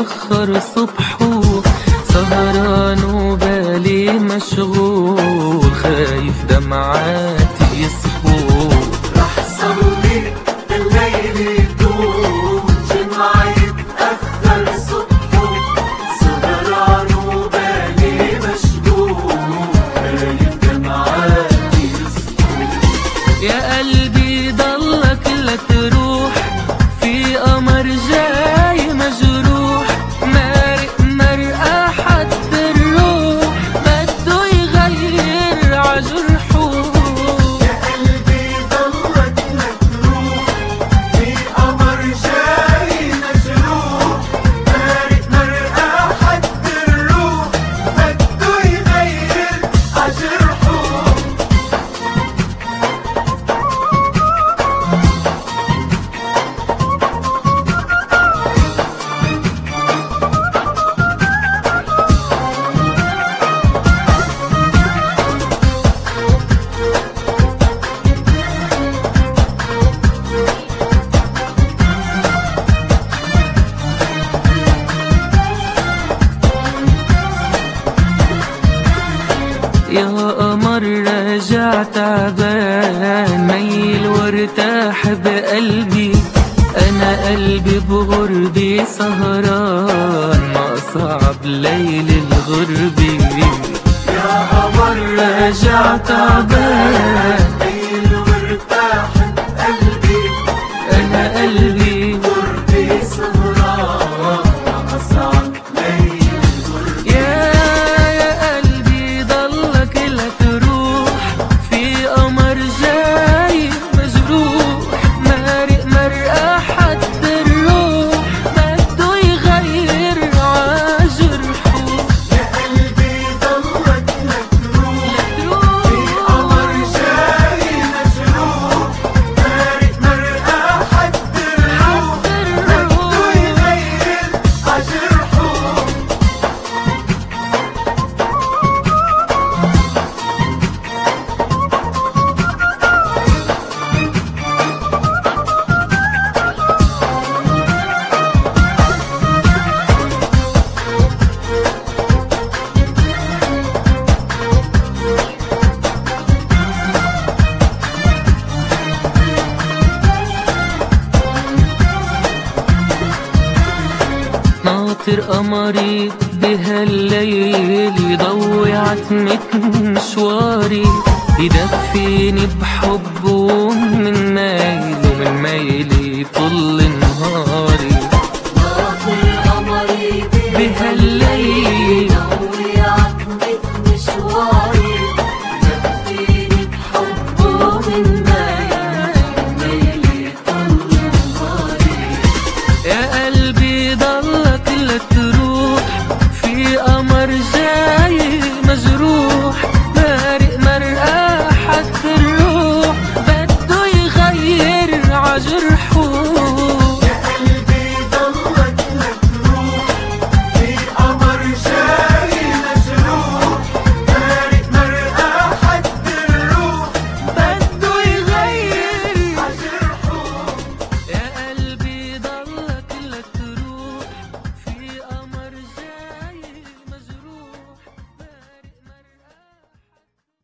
اتأخر صبحه، سهران وبالي مشغول، خايف دمعاتي يسبول. رح صلي بالليل يدوم، جمعة يتأخر صبحه، سهران وبالي مشغول، خايف دمعاتي يسبول. يا قلبي ضلك لا تروح، في قمر جاي مجروح، مارق مرقة حد الروح، بده يغير عجرحه. يا قلبي ضلك لا تروح، في قمر جاي مجروح، مارق مرقة حد الروح، بده يغير عجرحه. يا قمر راجع تعبان، ميل وارتاح بقلبي، أنا قلبي بغربي سهران، ما صعب ليل الغربي. يا قمر راجع تعبان، ميل وارتاح بقلبي، أنا قلبي غربي سهران، أصعب ليل غربي. يا قلبي ضلك لا تروح، في قمر جاي مجروح، مارق مرقة حد الروح، بده يغير عجرحه. يا قلبي ضلك لا تروح، في قمر جاي مجروح، مارق مرقة حد الروح، بده يغير عجرحه. ناطر قمري بهالليل، يضوي عتمة مشواري، يدفيني بحبه من ميل، ومن ميلي يطل